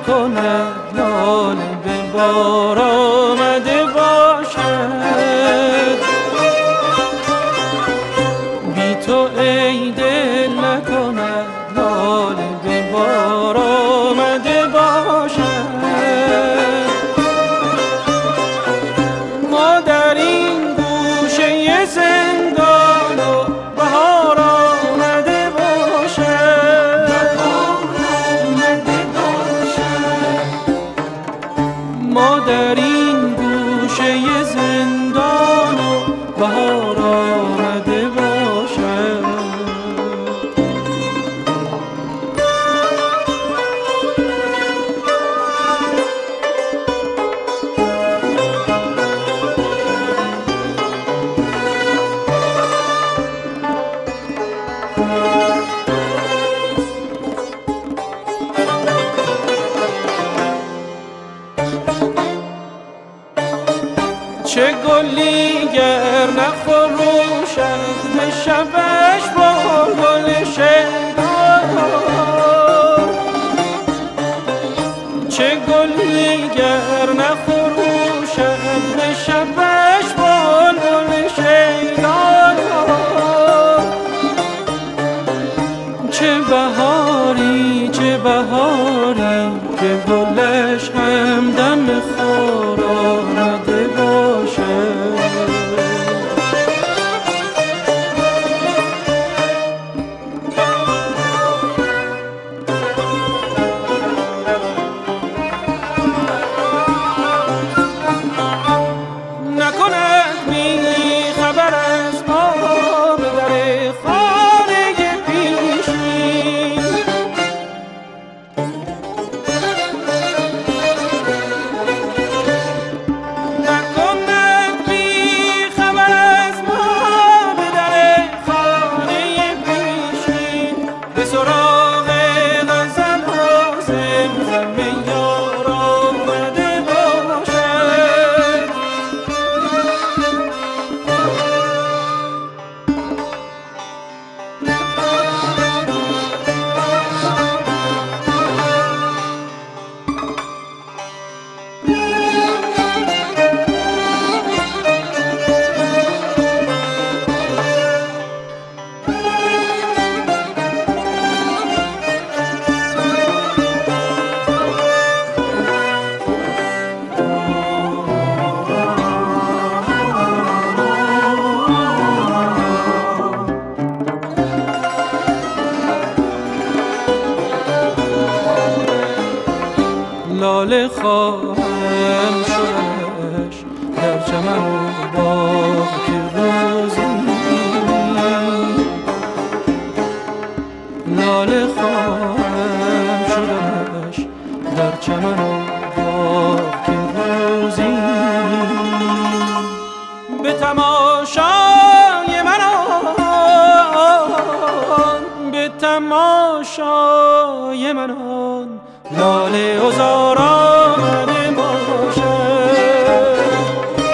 نکنه لاله به بار آمده باشد، بی تو ای دل نکنه لاله به بار آمده باشد. ما در این گوشه زندان و بهار آمده باشد، ما در این گوشه زندان و بهار آمده باشد. چه گلی گر نخروشد به شبش با گل شیدان، چه گلی گر نخروشد به شبش با گل شیدان، چه بهاری چه بهاری که گلش همدم خار آمده باشد. نکند بی خبر از ما به در خانه پیشین، نکند بی خبر از ما به در خانه پیشین، به سراغ غزل ها زمزم یار آمده باشد. لاله خواهم شدش در چمن و باغ که روزی، لاله خواهم شدش در چمن و باغ که روزی، به تماشای من آن، به تماشای من آن لاله عذار آمده باشد.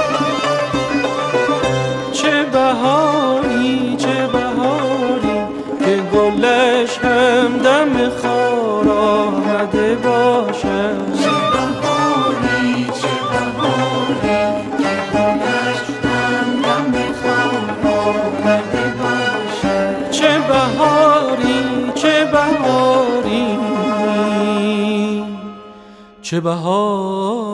چه بهاری چه بهاری که گلش همدم خار آمده باشد، چه بهاری چه بهاری که گلش همدم خار آمده باشد، چه بهاری چه بهاری چه بهاری